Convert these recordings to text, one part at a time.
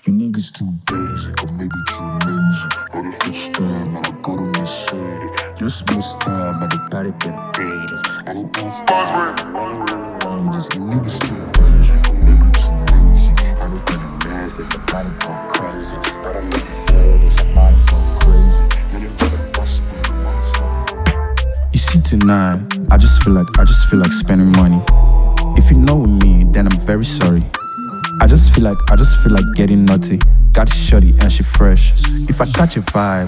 You niggas too basic, or maybe too lazy. Ready for style, man, I go to Mercedes. You smooth style, man, the body been greatest. Anything style, ranges. You niggas too basic, or maybe too lazy. I don't get a mess that the body go crazy. But I'm Mercedes, the body go crazy. You didn't get a bust, you see tonight, I just feel like spending money. If you know me, then I'm very sorry. I just feel like getting nutty. Got a shorty and she fresh. If I catch a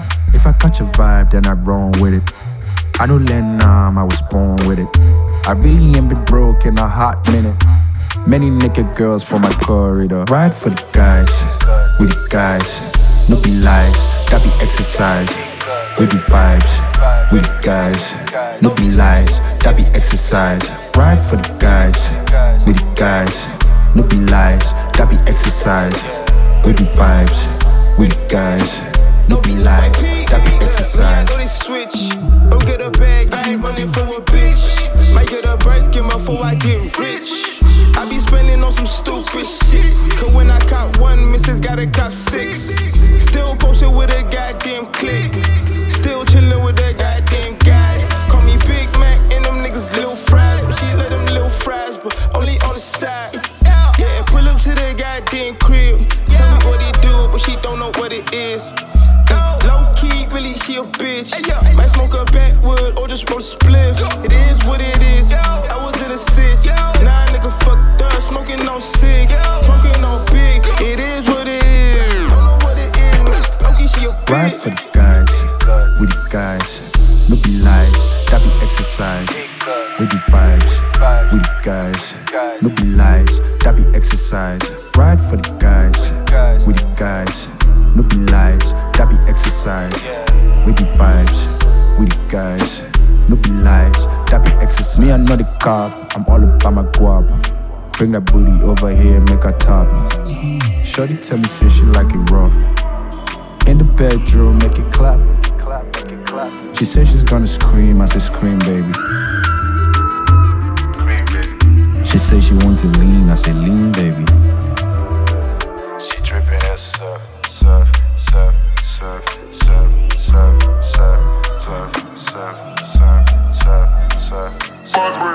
vibe, then I run with it. I don't let I was born with it. I really ain't been broke in a hot minute. Many naked girls for my corridor. Ride for the guys, with the guys. No be lies, that be exercise. With the vibes, with the guys. No be lies, that be exercise. Ride for the guys, with the guys. No be lies, that be exercise. With the vibes, with the guys. No be lies, that be exercise. They switch, go get a bag, I ain't running for a bitch. Might get a break in my before I get rich. I be spending on some stupid shit. Cause when I caught one, missus gotta caught six. Still posted with a goddamn click. Still chillin' with a goddamn guy. Call me Big Mac and them niggas little fries. But she let them little fries, but only on the side. Yeah, pull up to the goddamn crib. Tell me what he do, but she don't know what it is. Low key, really, she a bitch. Might smoke a backwood or just roll a spliff. It is what it is. I was in a sitch. Nah, nigga fucked up, smoking on six, smoking on big. It is what it is. Don't know what it is. Low key, she a bitch. Ride for the guys, with the guys. No be lies, that be exercise. With the vibes, with the guys. No be lies, that be exercise. Ride for the guys, with the guys. No be lies, that be exercise. With the vibes, with the guys. No be lies, that be exercise. Me, I'm not a cop, I'm all about my guap. Bring that booty over here, make her top. Shorty tell me, say she like it rough. In the bedroom, make it clap. She said she's gonna scream, I say scream, baby. She said she want to lean, I say lean, baby. She drippin' that surf, surf, surf, surf, surf, surf, surf, surf, surf, surf, surf, surf, surf.